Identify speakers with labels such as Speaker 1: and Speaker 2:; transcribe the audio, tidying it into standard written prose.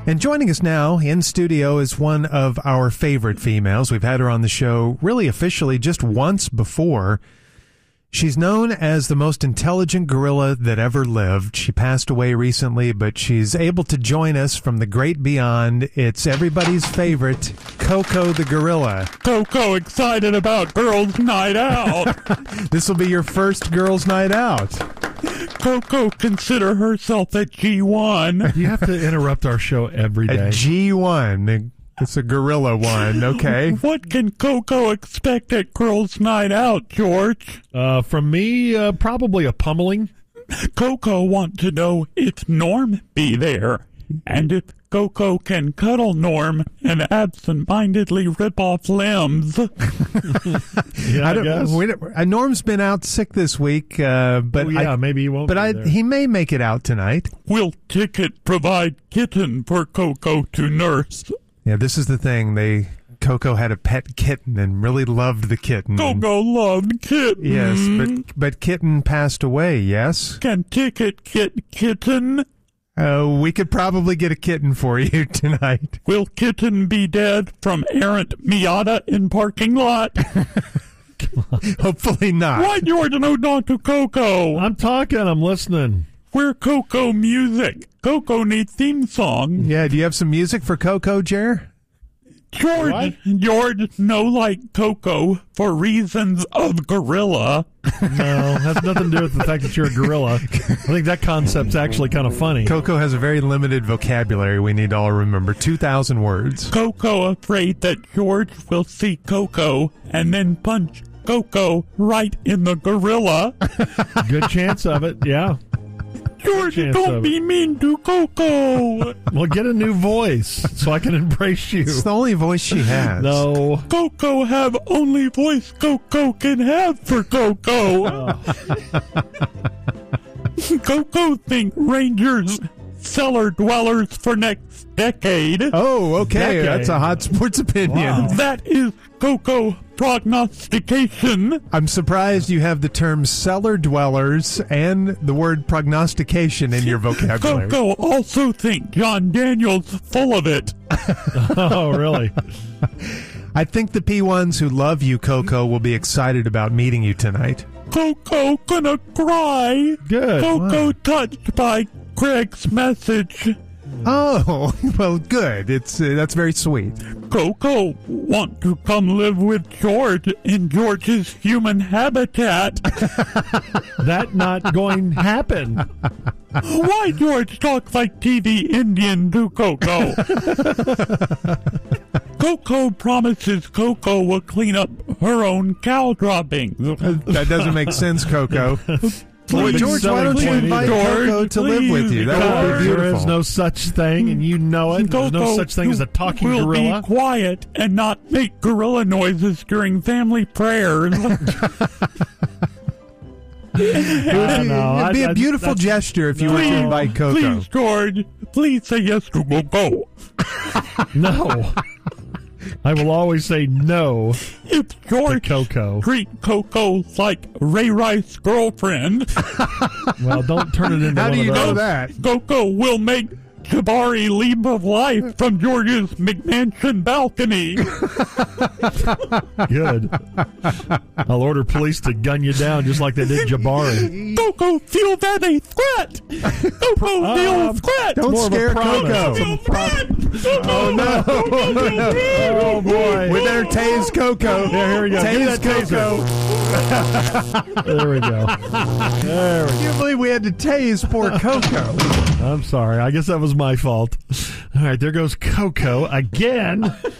Speaker 1: And joining us now in studio is one of our favorite females. We've had her on the show really officially just once before. She's known as the most intelligent gorilla that ever lived. She passed away recently, but she's able to join us from the great beyond. It's everybody's favorite, Coco the gorilla.
Speaker 2: Coco excited about girls' night out.
Speaker 1: This will be your first girls' night out.
Speaker 2: Coco consider herself a G1.
Speaker 3: You have to interrupt our show every day.
Speaker 1: A G1. It's a gorilla one, okay?
Speaker 2: What can Coco expect at girls' night out, George?
Speaker 3: From me, probably a pummeling.
Speaker 2: Coco want to know if Norm be there, and if Coco can cuddle Norm and absent-mindedly rip off limbs.
Speaker 3: Yeah, I guess.
Speaker 1: Norm's been out sick this week, but
Speaker 3: maybe he won't.
Speaker 1: But he may make it out tonight.
Speaker 2: Will Ticket provide kitten for Coco to nurse?
Speaker 1: Yeah, this is the thing. Coco had a pet kitten and really loved the kitten.
Speaker 2: Coco loved kitten.
Speaker 1: Yes, but kitten passed away, yes?
Speaker 2: Can Ticket get kitten?
Speaker 1: We could probably get a kitten for you tonight.
Speaker 2: Will kitten be dead from errant Miata in parking lot?
Speaker 1: Hopefully not.
Speaker 2: Why, George, no talk to Coco?
Speaker 3: I'm talking, I'm listening.
Speaker 2: We're Coco music. Coco needs theme song.
Speaker 1: Yeah, do you have some music for Coco, Jer?
Speaker 2: George, no like Coco for reasons of gorilla.
Speaker 3: No, has nothing to do with the fact that you're a gorilla. I think that concept's actually kind of funny.
Speaker 1: Coco has a very limited vocabulary, we need to all remember. 2,000 words.
Speaker 2: Coco afraid that George will see Coco and then punch Coco right in the gorilla.
Speaker 3: Good chance of it, yeah.
Speaker 2: George, don't be mean to Coco.
Speaker 3: Well, get a new voice so I can embrace you.
Speaker 1: It's the only voice she has.
Speaker 3: No.
Speaker 2: Coco have only voice Coco can have for Coco.
Speaker 3: Oh.
Speaker 2: Coco think Rangers cellar dwellers for next decade.
Speaker 1: Oh, okay. That's a hot sports opinion.
Speaker 3: Wow.
Speaker 2: That is Coco prognostication.
Speaker 1: I'm surprised you have the term cellar dwellers and the word prognostication in your vocabulary.
Speaker 2: Coco also think John Daniels full of it.
Speaker 3: Oh, really?
Speaker 1: I think the P1s who love you, Coco, will be excited about meeting you tonight.
Speaker 2: Coco gonna cry.
Speaker 3: Good.
Speaker 2: Coco touched by Craig's message.
Speaker 1: Oh, well, good. That's very sweet.
Speaker 2: Coco want to come live with George in George's human habitat.
Speaker 3: That not going to happen.
Speaker 2: Why George talk like TV Indian to Coco? Coco promises Coco will clean up her own cow droppings.
Speaker 1: That doesn't make sense, Coco. Boy,
Speaker 2: Please,
Speaker 1: George, why don't you invite Coco to live with you? That would be beautiful.
Speaker 3: There is no such thing, and you know it. There's no such thing as a talking
Speaker 2: will
Speaker 3: gorilla.
Speaker 2: Be quiet and not make gorilla noises during family prayers.
Speaker 1: It'd be a beautiful gesture if you were to invite Coco.
Speaker 2: Please, George, please say yes to Coco.
Speaker 3: No. I will always say no.
Speaker 2: If George
Speaker 3: Coco
Speaker 2: treat Coco like Ray Rice's girlfriend,
Speaker 3: well, don't turn it into
Speaker 1: How
Speaker 3: one
Speaker 1: do you
Speaker 3: of those.
Speaker 1: know that?
Speaker 2: Coco will make Jabari leap of life from George's McMansion balcony.
Speaker 3: Good. I'll order police to gun you down just like they did Jabari.
Speaker 2: Coco feel that a threat. Coco feel threat.
Speaker 1: Don't
Speaker 3: More of a
Speaker 1: scare
Speaker 3: promise.
Speaker 1: Coco.
Speaker 2: Feel threat.
Speaker 1: Oh, no.
Speaker 3: Oh, boy.
Speaker 1: We better tase Coco.
Speaker 3: Yeah, here we go. Give me
Speaker 1: Tase
Speaker 3: that
Speaker 1: Coco.
Speaker 3: There we go. There we
Speaker 1: I can't believe we had to tase poor Coco.
Speaker 3: go. I'm sorry. I guess that was my fault. All right, there goes Coco again.